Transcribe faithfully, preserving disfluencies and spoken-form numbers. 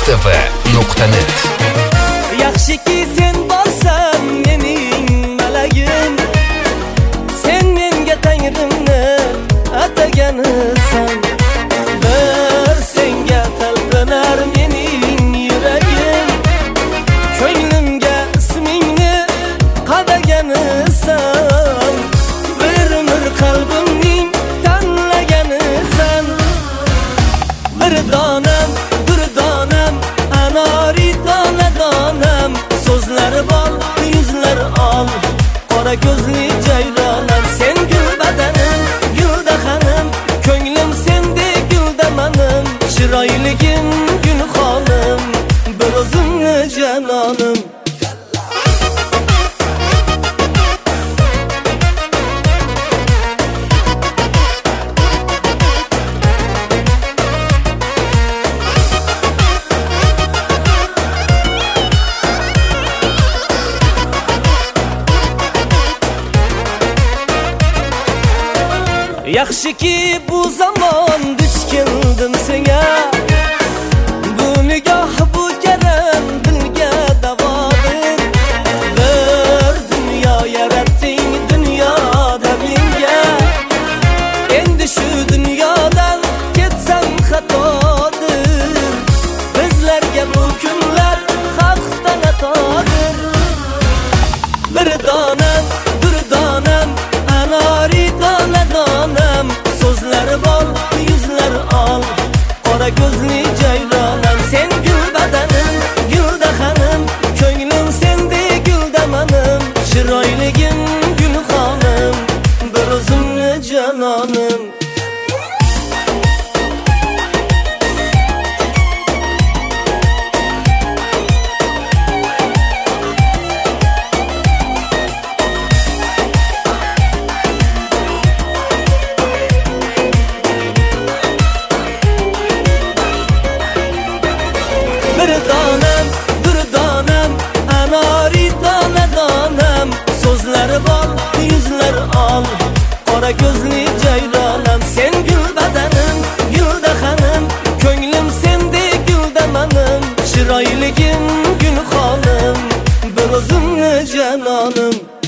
f nuqta net. Yaxshiki sen borsan mening malagim, sen menga tangrimni ataganisan. Bir senga talpinar mening yuragim, ko'nglimga ismingni qadaganisan. Bir umr qalbimning tanlaganisan. Bir donam, bir donam, anori dona donam, so'zlari bor, yuzlari ol, qora ko'zli jayronam. Sen gul badanim, gulda xanim, ko'nglim sendek gulda manim. Chiroyligim gul xonim, bir o'zimni janonim. Yaxshiki bu zamon duch keldim senga, bu nigoh bu karam dilga davodir. Bir dunyo yaratding dunyoda menga, endi shu dunyodan ketsam xatodir. Bizlarga bu kunlar xalqdan atodir. Bir donam, bir donam, anori dona donam, so'zlari bor, yuzlari ol, qora ko'zli jayronam. Sen gul badanim, gulda xanim, ko'nglim sendek gulda manim. Chiroyligim gul xonim, bir o'zimni janonim. Bir donam, bir donam, anori dona donam, so'zlari bor, yuzlari ol, qora ko'zli jayronam. Sen gul badanim, gulda xanim, ko'nglim sendek gulda manim. Chiroyligim gul xonim, bir o'zimni janonim.